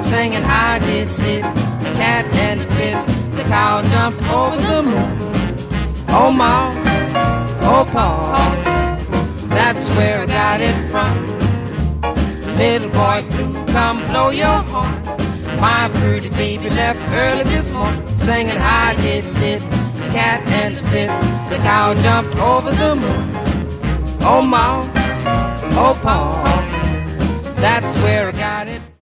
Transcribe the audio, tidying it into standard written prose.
singing hi diddly, the cat and the fiddle, the cow jumped over the moon. Oh ma, oh pa, that's where I got it from. Little boy blue, come blow your horn. My pretty baby left early this morning, singing hi diddly, the cat and the fiddle, the cow jumped over the moon. Oh ma, oh pa, that's where I got it.